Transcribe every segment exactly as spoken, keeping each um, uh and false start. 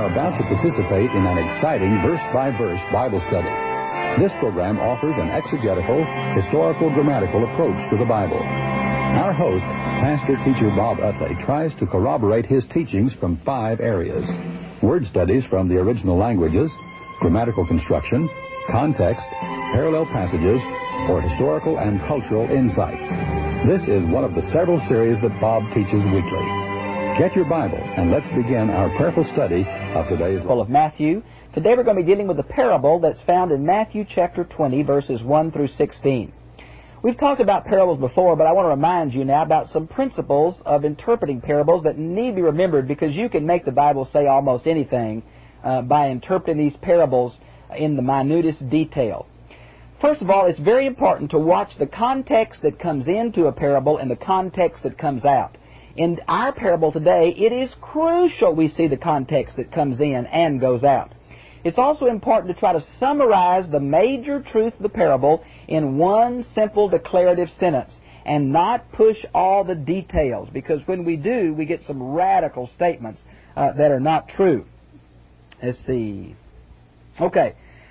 are about to participate in an exciting verse-by-verse Bible study. This program offers an exegetical, historical, grammatical approach to the Bible. Our host, pastor-teacher Bob Utley, tries to corroborate his teachings from five areas: word studies from the original languages, grammatical construction, context, parallel passages, or historical and cultural insights. This is one of the several series that Bob teaches weekly. Get your Bible and let's begin our prayerful study of today's Gospel of Matthew. Today we're going to be dealing with a parable that's found in Matthew chapter twenty, verses one through sixteen. We've talked about parables before, but I want to remind you now about some principles of interpreting parables that need to be remembered, because you can make the Bible say almost anything uh, by interpreting these parables in the minutest detail. First of all, it's very important to watch the context that comes into a parable and the context that comes out. In our parable today, it is crucial we see the context that comes in and goes out. It's also important to try to summarize the major truth of the parable in one simple declarative sentence and not push all the details, because when we do, we get some radical statements uh, that are not true. Let's see. Okay.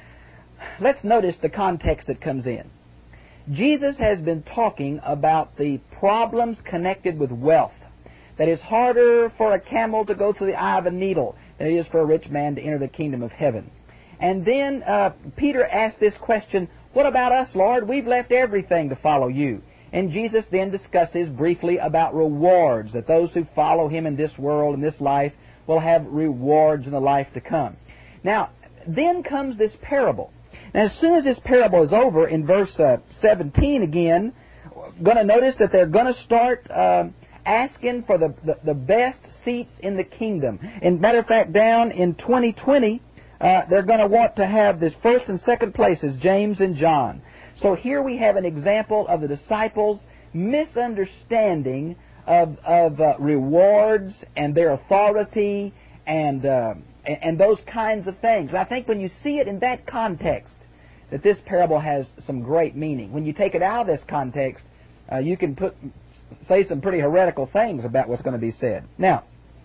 Let's notice the context that comes in. Jesus has been talking about the problems connected with wealth. That it's harder for a camel to go through the eye of a needle than it is for a rich man to enter the kingdom of heaven. And then uh, Peter asked this question, "What about us, Lord? We've left everything to follow you." And Jesus then discusses briefly about rewards, that those who follow him in this world, in this life, will have rewards in the life to come. Now, then comes this parable. Now, as soon as this parable is over, in verse uh, seventeen again, going to notice that they're going to start uh, asking for the, the, the best seats in the kingdom. And matter of fact, down in twenty twenty, uh, they're going to want to have this first and second places, James and John. So here we have an example of the disciples' misunderstanding of, of uh, rewards and their authority and, uh, and, and those kinds of things. And I think when you see it in that context, that this parable has some great meaning. When you take it out of this context, uh, you can put say some pretty heretical things about what's going to be said. Now,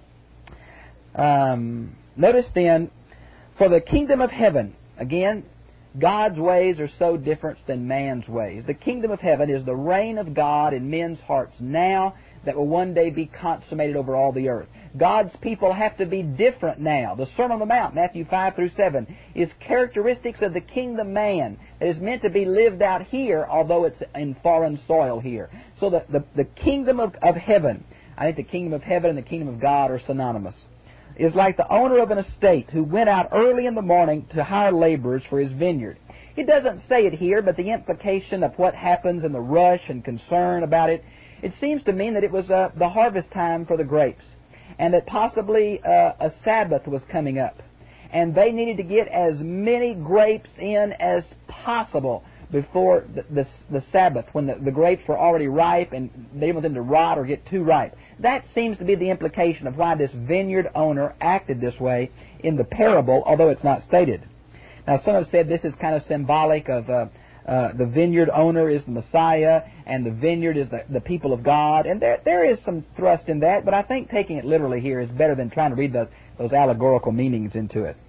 um, notice then, for the kingdom of heaven, again, God's ways are so different than man's ways. The kingdom of heaven is the reign of God in men's hearts now that will one day be consummated over all the earth. God's people have to be different now. The Sermon on the Mount, Matthew five through seven, is characteristics of the kingdom man that is meant to be lived out here, although it's in foreign soil here. So the, the, the kingdom of, of heaven, I think the kingdom of heaven and the kingdom of God are synonymous, is like the owner of an estate who went out early in the morning to hire laborers for his vineyard. It doesn't say it here, but the implication of what happens and the rush and concern about it, it seems to mean that it was uh, the harvest time for the grapes, and that possibly uh, a Sabbath was coming up, and they needed to get as many grapes in as possible before the, the, the Sabbath, when the, the grapes were already ripe and they didn't want them to rot or get too ripe. That seems to be the implication of why this vineyard owner acted this way in the parable, although it's not stated. Now, some have said this is kind of symbolic of uh, uh, the vineyard owner is the Messiah, and the vineyard is the, the people of God. And there there is some thrust in that, but I think taking it literally here is better than trying to read those, those allegorical meanings into it.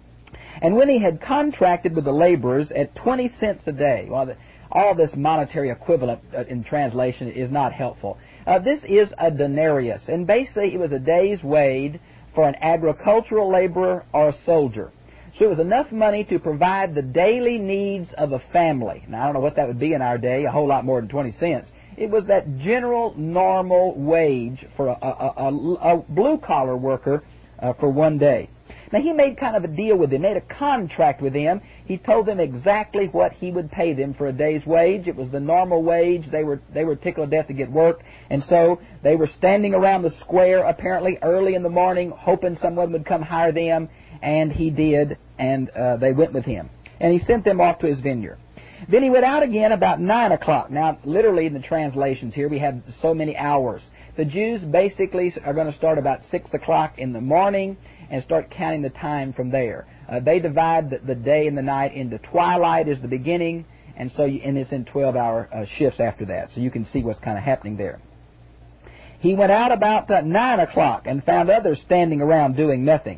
And when he had contracted with the laborers at twenty cents a day, well, the, all this monetary equivalent uh, in translation is not helpful. Uh, this is a denarius, and basically it was a day's wage for an agricultural laborer or a soldier. So it was enough money to provide the daily needs of a family. Now, I don't know what that would be in our day, a whole lot more than twenty cents. It was that general, normal wage for a, a, a, a blue-collar worker uh, for one day. Now, he made kind of a deal with them, made a contract with them. He told them exactly what he would pay them for a day's wage. It was the normal wage. They were they were tickled to death to get work. And so they were standing around the square, apparently early in the morning, hoping someone would come hire them. And he did, and uh, they went with him. And he sent them off to his vineyard. Then he went out again about nine o'clock. Now, literally in the translations here, we have so many hours. The Jews basically are going to start about six o'clock in the morning and start counting the time from there. Uh, they divide the, the day and the night into twilight is the beginning, and so you, and it's in twelve-hour uh, shifts after that. So you can see what's kind of happening there. He went out about uh, nine o'clock and found others standing around doing nothing.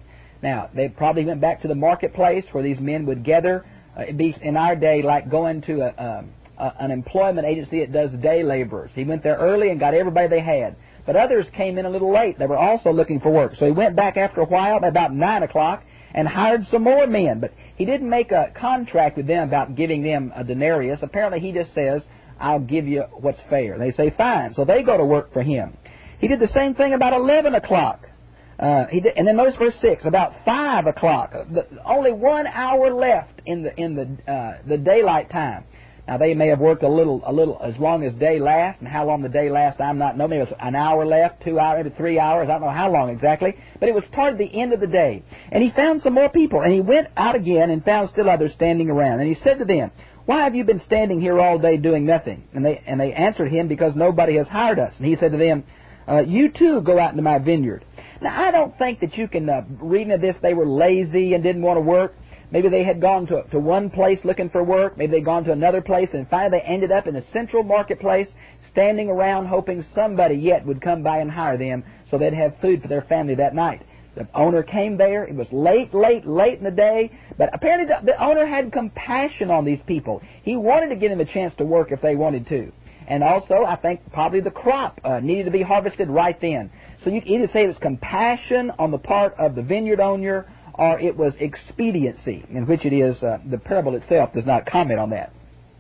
Now, they probably went back to the marketplace where these men would gather. Uh, it'd be in our day like going to a, um, a, an employment agency that does day laborers. He went there early and got everybody they had. But others came in a little late. They were also looking for work. So he went back after a while, about nine o'clock, and hired some more men. But he didn't make a contract with them about giving them a denarius. Apparently he just says, I'll give you what's fair. They say, fine. So they go to work for him. He did the same thing about eleven o'clock. Uh, he did, and then notice verse six, about five o'clock. The, only one hour left in the in the uh, the daylight time. Now they may have worked a little, a little as long as day lasts, and how long the day lasts, I'm not know. Maybe it was an hour left, two hours, maybe three hours. I don't know how long exactly, but it was toward the end of the day. And he found some more people, and he went out again and found still others standing around. And he said to them, "Why have you been standing here all day doing nothing?" And they and they answered him, "Because nobody has hired us." And he said to them, uh, "You too go out into my vineyard." Now I don't think that you can uh, reading of this they were lazy and didn't want to work. Maybe they had gone to, to one place looking for work. Maybe they'd gone to another place, and finally they ended up in the central marketplace, standing around hoping somebody yet would come by and hire them so they'd have food for their family that night. The owner came there. It was late, late, late in the day, but apparently the, the owner had compassion on these people. He wanted to give them a chance to work if they wanted to. And also, I think probably the crop uh, needed to be harvested right then. So you can either say it was compassion on the part of the vineyard owner, or it was expediency, in which it is, uh, the parable itself does not comment on that.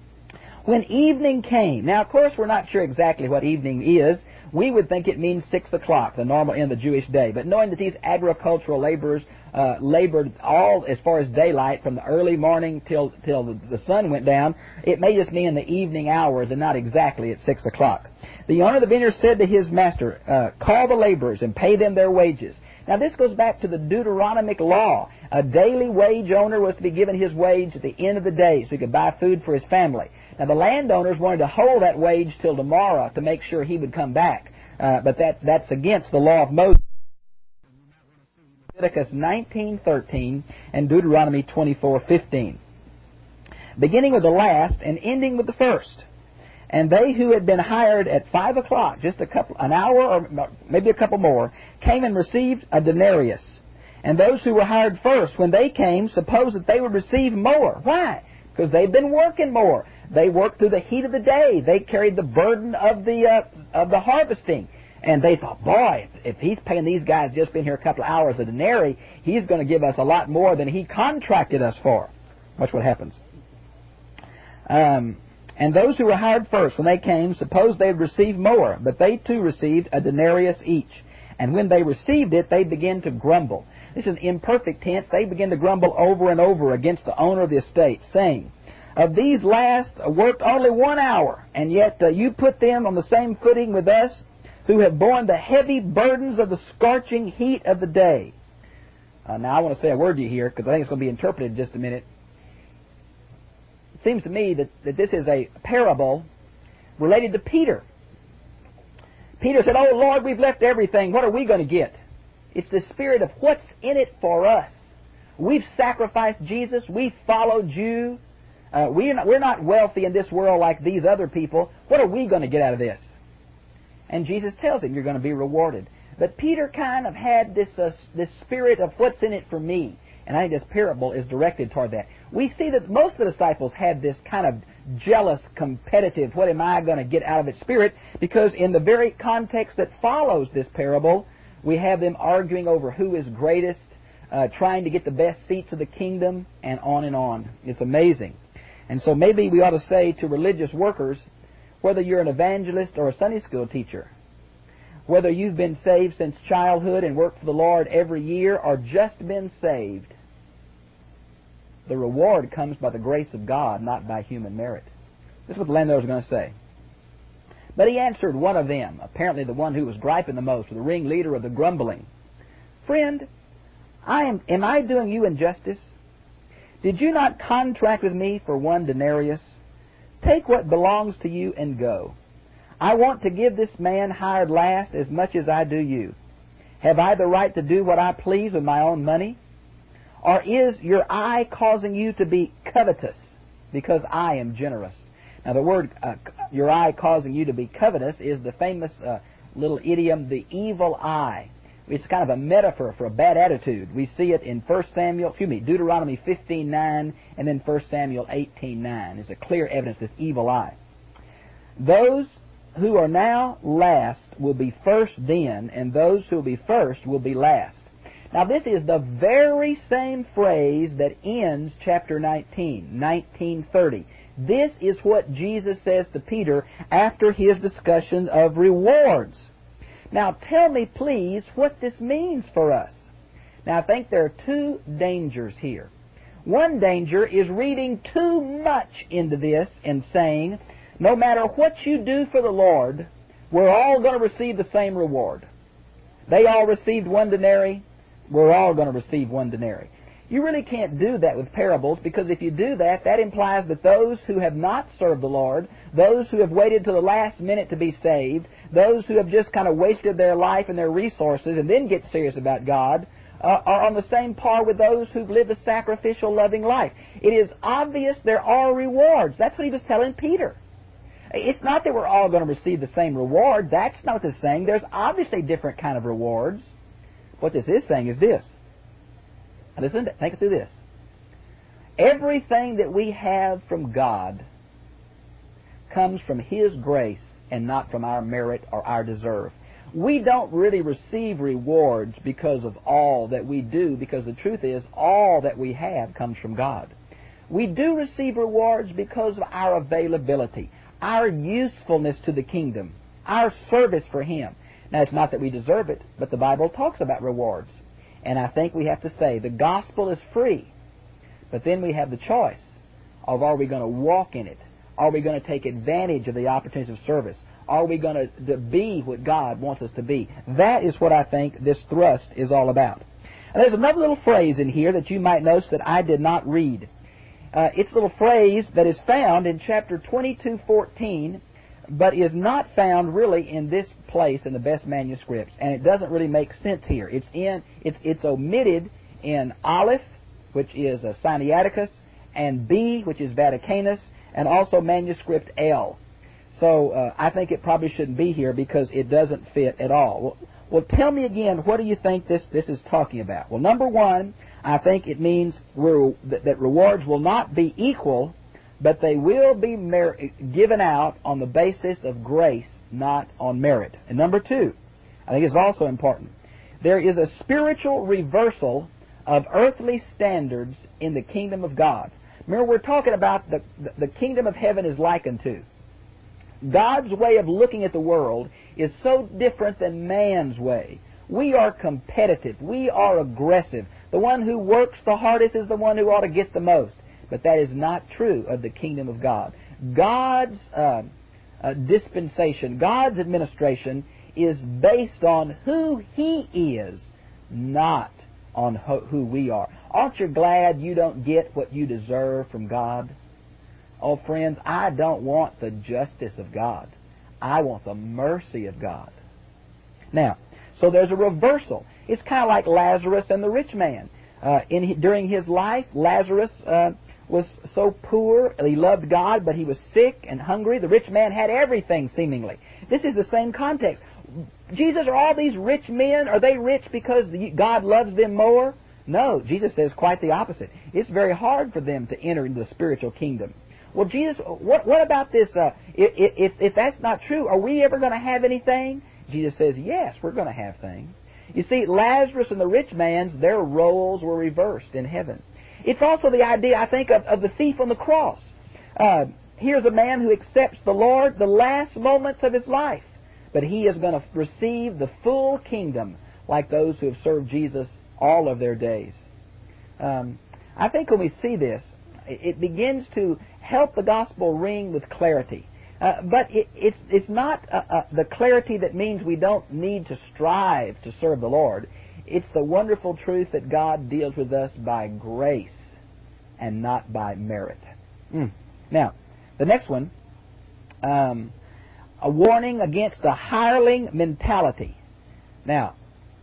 When evening came, now of course we're not sure exactly what evening is. We would think it means six o'clock, the normal end of the Jewish day. But knowing that these agricultural laborers uh, labored all as far as daylight, from the early morning till till the, the sun went down, it may just mean in the evening hours and not exactly at six o'clock. The owner of the vineyard said to his master, uh, "Call the laborers and pay them their wages." Now this goes back to the Deuteronomic law. A daily wage owner was to be given his wage at the end of the day so he could buy food for his family. Now the landowners wanted to hold that wage till tomorrow to make sure he would come back. Uh, but that that's against the law of Moses. Leviticus nineteen thirteen and Deuteronomy twenty-four fifteen. Beginning with the last and ending with the first. And they who had been hired at five o'clock, just a couple, an hour or maybe a couple more, came and received a denarius. And those who were hired first, when they came, supposed that they would receive more. Why? Because they'd been working more. They worked through the heat of the day. They carried the burden of the uh, of the harvesting. And they thought, boy, if, if he's paying these guys just been here a couple of hours a denarii, he's going to give us a lot more than he contracted us for. Watch what happens. Um... And those who were hired first, when they came, supposed they would receive more, but they too received a denarius each. And when they received it, they began to grumble. This is imperfect tense. They began to grumble over and over against the owner of the estate, saying, "Of these last worked only one hour, and yet uh, you put them on the same footing with us, who have borne the heavy burdens of the scorching heat of the day." Uh, now I want to say a word to you here, because I think it's going to be interpreted in just a minute. It seems to me that, that this is a parable related to Peter. Peter said, "Oh Lord, we've left everything. What are we going to get?" It's the spirit of what's in it for us. We've sacrificed Jesus. We've followed you. Uh, we're, not, we're not wealthy in this world like these other people. What are we going to get out of this? And Jesus tells him, you're going to be rewarded. But Peter kind of had this, uh, this spirit of what's in it for me. And I think this parable is directed toward that. We see that most of the disciples had this kind of jealous, competitive, what am I going to get out of it spirit, because in the very context that follows this parable, we have them arguing over who is greatest, uh, trying to get the best seats of the kingdom, and on and on. It's amazing. And so maybe we ought to say to religious workers, whether you're an evangelist or a Sunday school teacher, whether you've been saved since childhood and worked for the Lord every year or just been saved, the reward comes by the grace of God, not by human merit. This is what the landowner was going to say. But he answered one of them, apparently the one who was griping the most, or the ringleader of the grumbling. "Friend, I am, am I doing you injustice? Did you not contract with me for one denarius? Take what belongs to you and go. I want to give this man hired last as much as I do you. Have I the right to do what I please with my own money? Or is your eye causing you to be covetous because I am generous?" Now the word, uh, your eye causing you to be covetous, is the famous uh, little idiom, the evil eye. It's kind of a metaphor for a bad attitude. We see it in First Samuel, excuse me, Deuteronomy fifteen nine, and then First Samuel eighteen nine. It's a clear evidence of this evil eye. Those who are now last will be first then, and those who will be first will be last. Now this is the very same phrase that ends chapter nineteen, nineteen thirty. This is what Jesus says to Peter after his discussion of rewards. Now tell me, please, what this means for us. Now I think there are two dangers here. One danger is reading too much into this and saying, no matter what you do for the Lord, we're all going to receive the same reward. They all received one denarii, we're all going to receive one denarii. You really can't do that with parables, because if you do that, that implies that those who have not served the Lord, those who have waited till the last minute to be saved, those who have just kind of wasted their life and their resources and then get serious about God, uh, are on the same par with those who've lived a sacrificial, loving life. It is obvious there are rewards. That's what he was telling Peter. It's not that we're all going to receive the same reward. That's not what this is saying. There's obviously different kind of rewards. What this is saying is this. Now listen, think it through this. Everything that we have from God comes from His grace and not from our merit or our deserve. We don't really receive rewards because of all that we do, because the truth is all that we have comes from God. We do receive rewards because of our availability, our usefulness to the kingdom, our service for Him. Now, it's not that we deserve it, but the Bible talks about rewards. And I think we have to say the gospel is free, but then we have the choice of, are we going to walk in it? Are we going to take advantage of the opportunities of service? Are we going to, to be what God wants us to be? That is what I think this thrust is all about. And there's another little phrase in here that you might notice that I did not read. Uh, it's a little phrase that is found in chapter twenty-two fourteen, but is not found really in this place in the best manuscripts, and it doesn't really make sense here. It's in it's it's omitted in Aleph, which is a Sinaiticus, and B, which is Vaticanus, and also manuscript L. So uh, I think it probably shouldn't be here because it doesn't fit at all. Well, well, tell me again, what do you think this this is talking about? Well, number one, I think it means we're, that, that rewards will not be equal, but they will be mer- given out on the basis of grace, not on merit. And number two, I think it's also important, there is a spiritual reversal of earthly standards in the kingdom of God. Remember, we're talking about the, the, the kingdom of heaven is likened to. God's way of looking at the world is so different than man's way. We are competitive. We are aggressive. The one who works the hardest is the one who ought to get the most. But that is not true of the kingdom of God. God's uh, uh, dispensation, God's administration is based on who He is, not on ho- who we are. Aren't you glad you don't get what you deserve from God? Oh, friends, I don't want the justice of God. I want the mercy of God. Now, so there's a reversal. It's kind of like Lazarus and the rich man. Uh, in during his life, Lazarus uh, was so poor. He loved God, but he was sick and hungry. The rich man had everything, seemingly. This is the same context. Jesus, are all these rich men, are they rich because God loves them more? No, Jesus says quite the opposite. It's very hard for them to enter into the spiritual kingdom. Well, Jesus, what, what about this? Uh, if, if, if that's not true, are we ever going to have anything? Jesus says, yes, we're going to have things. You see, Lazarus and the rich man's, their roles were reversed in heaven. It's also the idea, I think, of, of the thief on the cross. Uh, here's a man who accepts the Lord the last moments of his life, but he is going to receive the full kingdom like those who have served Jesus all of their days. Um, I think when we see this, it begins to help the gospel ring with clarity. Uh, but it, it's, it's not uh, uh, the clarity that means we don't need to strive to serve the Lord. It's the wonderful truth that God deals with us by grace and not by merit. Mm. Now, the next one, um, a warning against the hireling mentality. Now,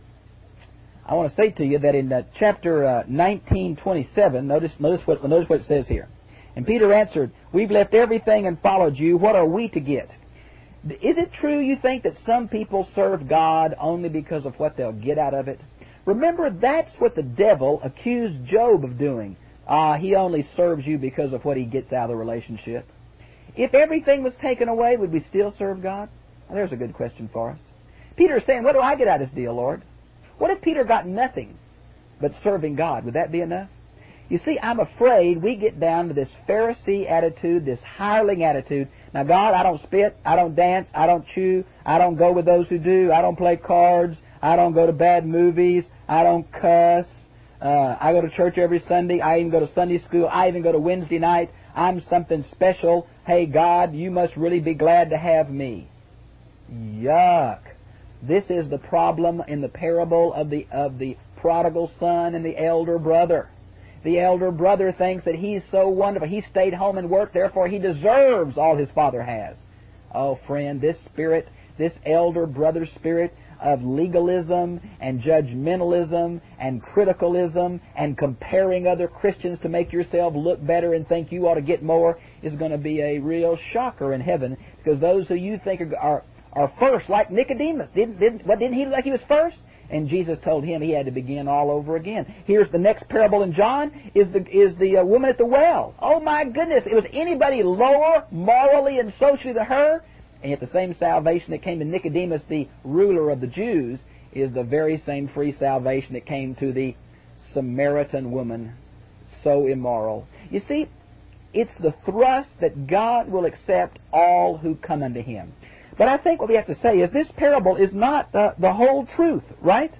I want to say to you that in uh, chapter uh, nineteen twenty-seven, notice, notice, what, notice what it says here. And Peter answered, we've left everything and followed you. What are we to get? Is it true you think that some people serve God only because of what they'll get out of it? Remember, that's what the devil accused Job of doing. Ah, he only serves you because of what he gets out of the relationship. If everything was taken away, would we still serve God? Well, there's a good question for us. Peter is saying, what do I get out of this deal, Lord? What if Peter got nothing but serving God? Would that be enough? You see, I'm afraid we get down to this Pharisee attitude, this hireling attitude. Now, God, I don't spit, I don't dance, I don't chew, I don't go with those who do, I don't play cards, I don't go to bad movies, I don't cuss, uh, I go to church every Sunday, I even go to Sunday school, I even go to Wednesday night, I'm something special. Hey, God, you must really be glad to have me. Yuck. This is the problem in the parable of the of the prodigal son and the elder brother. The elder brother thinks that he's so wonderful. He stayed home and worked, therefore he deserves all his father has. Oh, friend, this spirit, this elder brother spirit of legalism and judgmentalism and criticalism and comparing other Christians to make yourself look better and think you ought to get more is going to be a real shocker in heaven, because those who you think are are, are first, like Nicodemus, didn't didn't what didn't he look like he was first? And Jesus told him he had to begin all over again. Here's the next parable in John, is the is the uh, woman at the well. Oh my goodness, it was anybody lower morally and socially than her? And yet the same salvation that came to Nicodemus, the ruler of the Jews, is the very same free salvation that came to the Samaritan woman, so immoral. You see, it's the thrust that God will accept all who come unto Him. But I think what we have to say is this parable is not uh, the whole truth, right?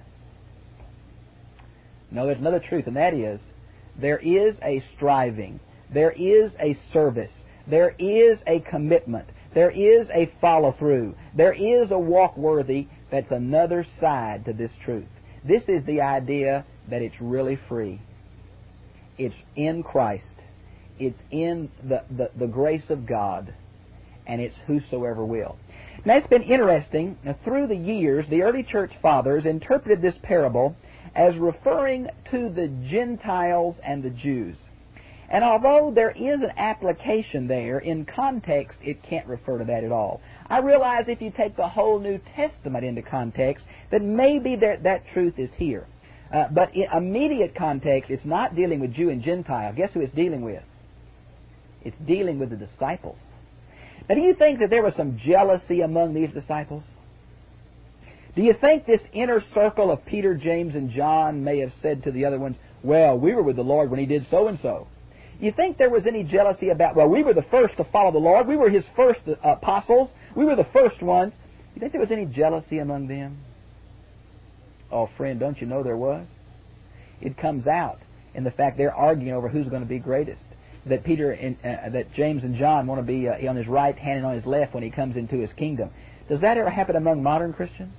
No, there's another truth, and that is there is a striving, there is a service, there is a commitment, there is a follow-through, there is a walk worthy. That's another side to this truth. This is the idea that it's really free. It's in Christ. It's in the, the, the grace of God, and it's whosoever will. Now, it's been interesting. Now, through the years, the early church fathers interpreted this parable as referring to the Gentiles and the Jews. And although there is an application there, in context, it can't refer to that at all. I realize if you take the whole New Testament into context, that maybe there, that truth is here. Uh, but in immediate context, it's not dealing with Jew and Gentile. Guess who it's dealing with? It's dealing with the disciples. Now, do you think that there was some jealousy among these disciples? Do you think this inner circle of Peter, James, and John may have said to the other ones, well, we were with the Lord when He did so-and-so? You think there was any jealousy about, well, we were the first to follow the Lord, we were His first apostles, we were the first ones? You think there was any jealousy among them? Oh, friend, don't you know there was? It comes out in the fact they're arguing over who's going to be greatest. That Peter and uh, that James and John want to be uh, on his right hand and on his left when He comes into His kingdom. Does that ever happen among modern Christians?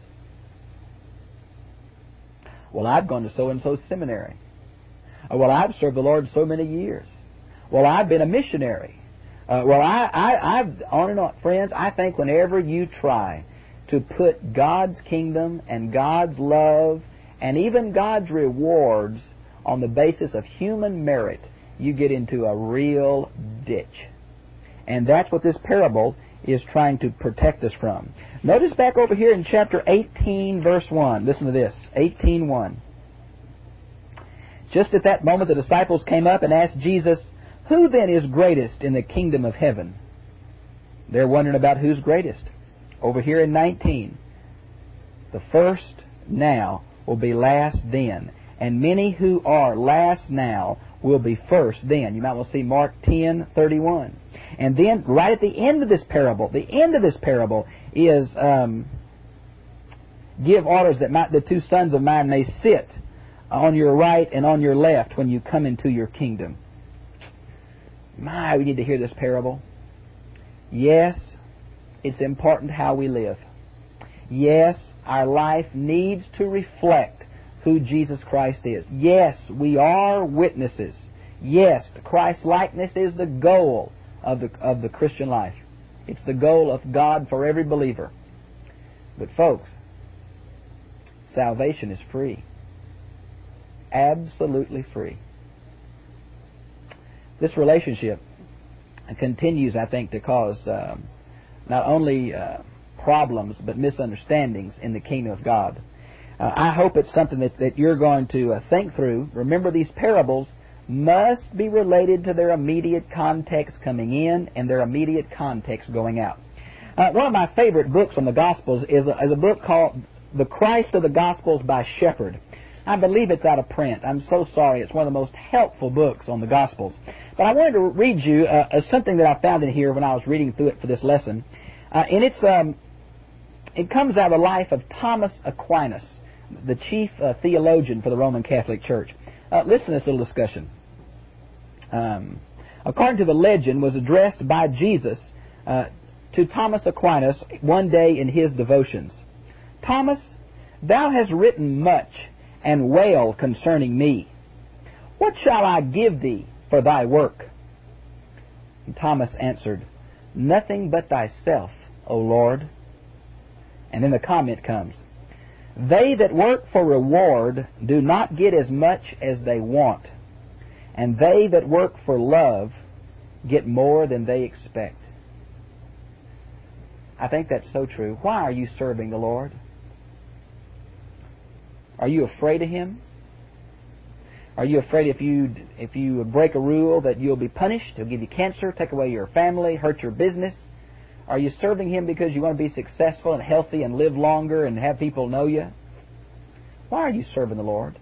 Well, I've gone to so-and-so seminary. Uh, well, I've served the Lord so many years. Well, I've been a missionary. Uh, well, I, I, I've, on and on. Friends, I think whenever you try to put God's kingdom and God's love and even God's rewards on the basis of human merit, you get into a real ditch. And that's what this parable is trying to protect us from. Notice back over here in chapter eighteen, verse one. Listen to this, eighteen one. Just at that moment the disciples came up and asked Jesus, who then is greatest in the kingdom of heaven? They're wondering about who's greatest. Over here in nineteen, the first now will be last then, and many who are last now will be first then. You might well see Mark ten thirty-one. And then right at the end of this parable, the end of this parable is um, give orders that my, the two sons of mine may sit on your right and on your left when you come into your kingdom. My, we need to hear this parable. Yes, it's important how we live. Yes, our life needs to reflect who Jesus Christ is. Yes, we are witnesses. Yes, Christ-likeness is the goal of the, of the Christian life. It's the goal of God for every believer. But folks, salvation is free. Absolutely free. This relationship continues, I think, to cause uh, not only uh, problems but misunderstandings in the kingdom of God. Uh, I hope it's something that, that you're going to uh, think through. Remember, these parables must be related to their immediate context coming in and their immediate context going out. Uh, one of my favorite books on the Gospels is a, is a book called The Christ of the Gospels by Shepherd. I believe it's out of print. I'm so sorry. It's one of the most helpful books on the Gospels. But I wanted to read you uh, uh, something that I found in here when I was reading through it for this lesson. Uh, and it's um, it comes out of the life of Thomas Aquinas, the chief uh, theologian for the Roman Catholic Church. Uh, listen to this little discussion. Um, according to the legend, was addressed by Jesus uh, to Thomas Aquinas one day in his devotions. Thomas, thou hast written much and well concerning me. What shall I give thee for thy work? And Thomas answered, Nothing but thyself, O Lord. And then the comment comes, They that work for reward do not get as much as they want, and they that work for love get more than they expect. I think that's so true. Why are you serving the Lord? Are you afraid of Him? Are you afraid if you if you break a rule that you'll be punished? He'll give you cancer, take away your family, hurt your business? Are you serving Him because you want to be successful and healthy and live longer and have people know you? Why are you serving the Lord?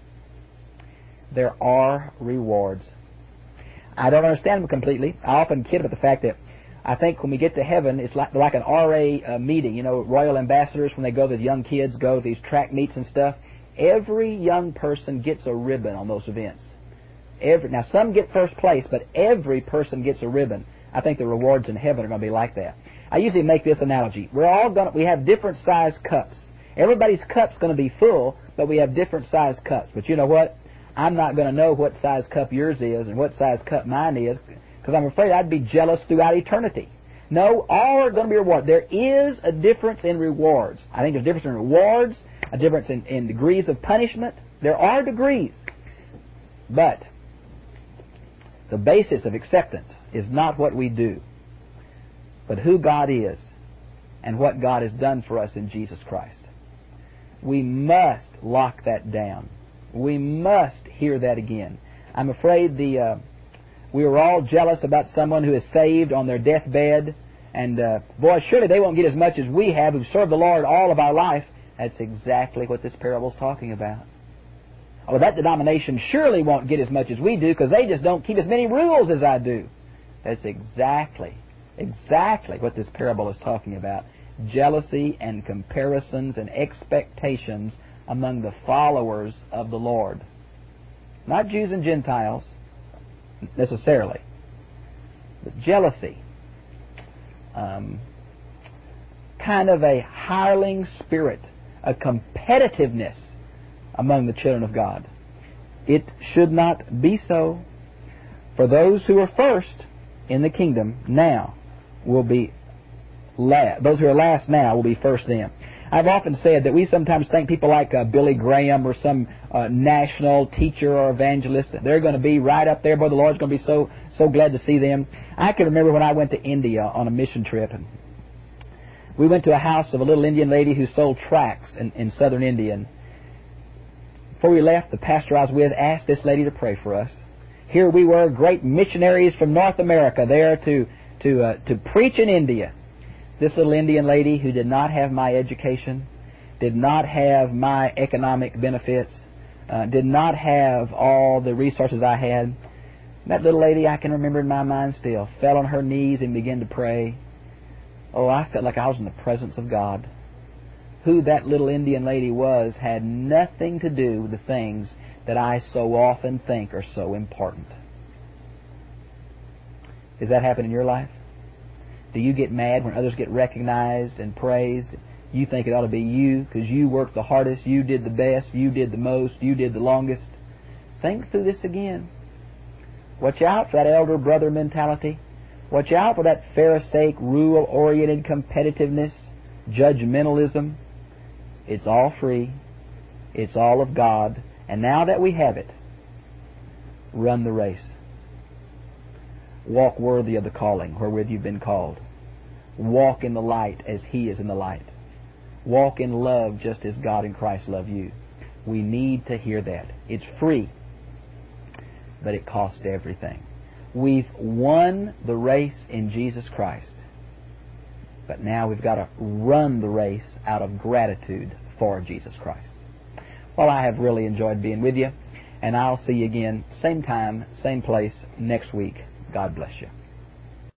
There are rewards. I don't understand them completely. I often kid about the fact that I think when we get to heaven, it's like like an R A uh, meeting. You know, royal ambassadors, when they go, the young kids go to these track meets and stuff. Every young person gets a ribbon on those events. Every Now, some get first place, but every person gets a ribbon. I think the rewards in heaven are going to be like that. I usually make this analogy. We're all going to, we have different sized cups. Everybody's cup's going to be full, but we have different sized cups. But you know what? I'm not going to know what size cup yours is and what size cup mine is, because I'm afraid I'd be jealous throughout eternity. No, all are going to be rewarded. There is a difference in rewards. I think there's a difference in rewards, a difference in, in degrees of punishment. There are degrees. But the basis of acceptance is not what we do, but who God is and what God has done for us in Jesus Christ. We must lock that down. We must hear that again. I'm afraid the uh, we were all jealous about someone who is saved on their deathbed, and uh, boy, surely they won't get as much as we have who've served the Lord all of our life. That's exactly what this parable is talking about. Oh, that denomination surely won't get as much as we do because they just don't keep as many rules as I do. That's exactly, exactly what this parable is talking about. Jealousy and comparisons and expectations among the followers of the Lord. Not Jews and Gentiles, necessarily, but jealousy. Um, kind of a hireling spirit, a competitiveness among the children of God. It should not be so. For those who are first in the kingdom now will be last. Those who are last now will be first then. I've often said that we sometimes think people like uh, Billy Graham or some uh, national teacher or evangelist, they're going to be right up there, boy, the Lord's going to be so so glad to see them. I can remember when I went to India on a mission trip, and we went to a house of a little Indian lady who sold tracts in, in southern India. And before we left, the pastor I was with asked this lady to pray for us. Here we were, great missionaries from North America, there to to uh, to preach in India. This little Indian lady who did not have my education, did not have my economic benefits, uh, did not have all the resources I had. That little lady, I can remember in my mind still, fell on her knees and began to pray. Oh, I felt like I was in the presence of God. Who that little Indian lady was had nothing to do with the things that I so often think are so important. Does that happen in your life? Do you get mad when others get recognized and praised? You think it ought to be you because you worked the hardest, you did the best, you did the most, you did the longest. Think through this again. Watch out for that elder brother mentality. Watch out for that Pharisaic, rule-oriented competitiveness, judgmentalism. It's all free. It's all of God. And now that we have it, run the race. Walk worthy of the calling wherewith you've been called. Walk in the light as He is in the light. Walk in love just as God and Christ love you. We need to hear that. It's free, but it costs everything. We've won the race in Jesus Christ, but now we've got to run the race out of gratitude for Jesus Christ. Well, I have really enjoyed being with you, and I'll see you again, same time, same place, next week. God bless you.